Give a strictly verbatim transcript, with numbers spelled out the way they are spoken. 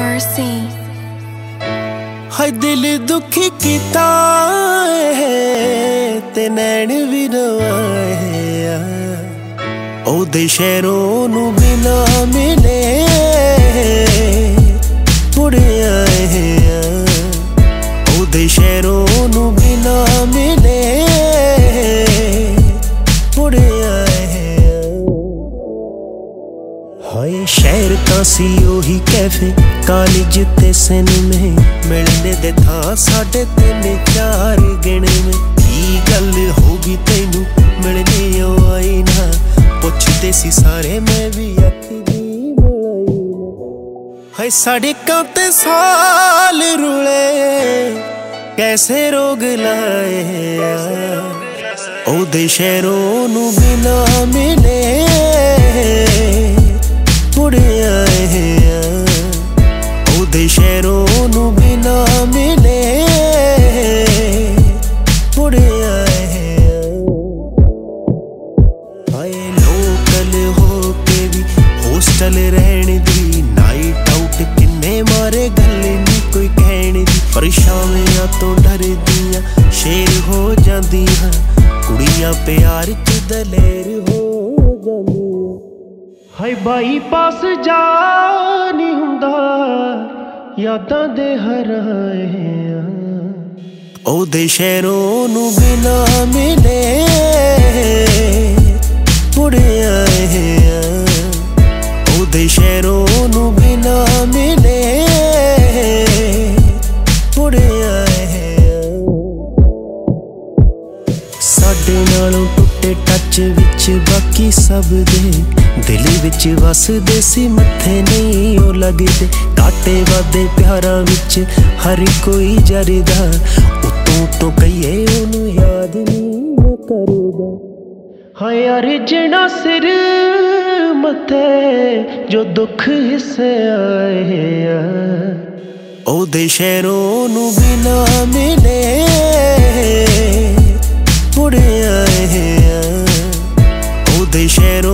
Mercy हाय दिल दुखी कीता है ते नैन भी नवाए ओदे शहरों नू बिना मिले मुड़े आए हैं ओदे शहरों नू बिना मिले मुड़े आए हैं। हाय शहर का सी ओही कैफे कॉलेज ते सिनेमे मिलने दे था साढ़े तीन चार गिने में की गल होगी तेनू मिलने आई ना पुछते सी सारे मैं भी आखी दी मलाई ना। हाय साढ़े कांते साल रुले कैसे रोग लाए ओदे शहरों नू बिना मिले मुड़े आए हैं ओदे शहरों नू बिना मिले मुड़े आए हैं। हाय लोकल हो के भी होस्टल रहने दी नाइट आउट किन्ने मारे गल नी कोई कहने दी पर शामियां तो डर दियां शेर हो जांदियां कुड़ियां प्यार च दलेर हो जांदियां। हाय बाई पास जा नहीं हुंदा यादां दे हराए ओदे शहरों नू बिना मिले मुड़े आए हैं ओदे शहरों नू बिना मिले मुड़े आए हैं। साडे नालों टुटे टच विच बाकी सब दे दिल विच वसदे सी मत्थे नहीं ओ लगदे काटे वादे प्यारां विच हर कोई जरदा उतों तो कहिए ओनू याद नहीं करदा। हाय अर्जना सिर मत्थे जो दुख हिस्से आए ओदे शहरों नू बिना मिले मुड़े आए हैं ओदे शहरों